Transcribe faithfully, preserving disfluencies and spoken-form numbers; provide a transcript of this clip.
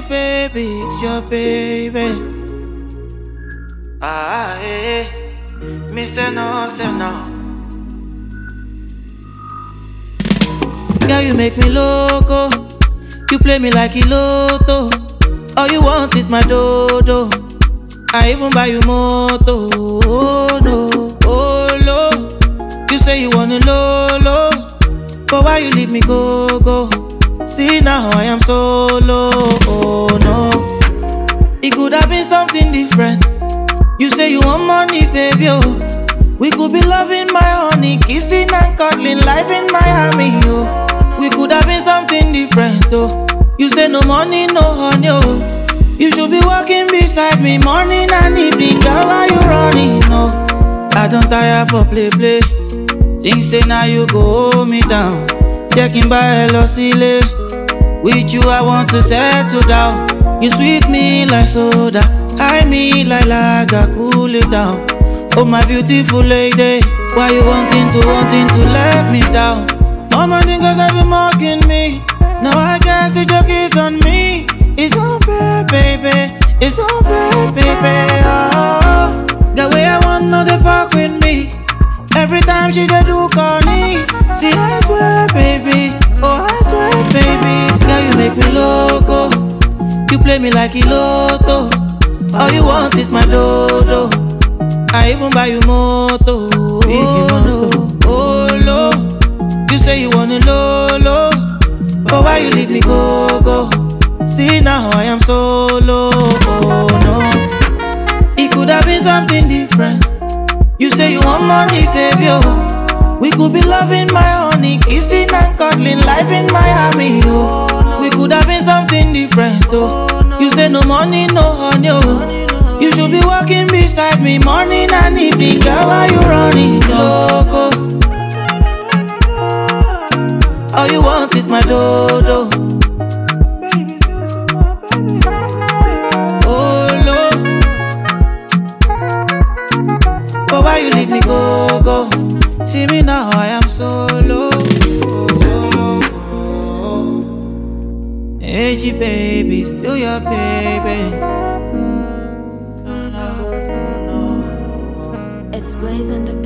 baby, it's your baby. Ah, eh, me say no, say no. Girl, you make me loco. You play me like a lotto. All you want is my dodo. I even buy you moto. Oh no, oh no. You say you want a lolo, but why you leave me go go? See now I am solo. Oh no, it could have been something different. You say you want money, baby. Oh, we could be loving my honey, kissing and cuddling, life in Miami. Oh. We could have been something different, oh. You say no money, no honey, oh. You should be walking beside me morning and evening. Girl, why you running, no? I don't tire for play, play. Think say now you go hold me down. Checking by hello, silly. With you I want to settle down. You sweet me like soda, high me like lager, cool it down. Oh my beautiful lady, why you wanting to, wanting to let me down? All my niggas have been mocking me. Now I guess the joke is on me. It's unfair, baby. It's unfair, baby. Oh, the way I want, no they fuck with me. Every time she dey do corny. See, I swear, baby. Oh, I swear, baby. Girl, you make me loco. You play me like a lotto. All you want is my dodo. I even buy you moto. Oh no, oh no. You say you want a lolo, but why you leave me go, go? See now I am solo, oh no. It could have been something different. You say you want money, baby, oh. We could be loving my honey, kissing and cuddling, life in Miami, oh. We could have been something different, oh. You say no money, no honey, oh. You should be walking beside me morning and evening. Girl, why you running, loco? All you want is my dodo. Oh no, but why you leave me go go? See me now, I am solo, solo. A G baby, still your baby. It's Blaze and the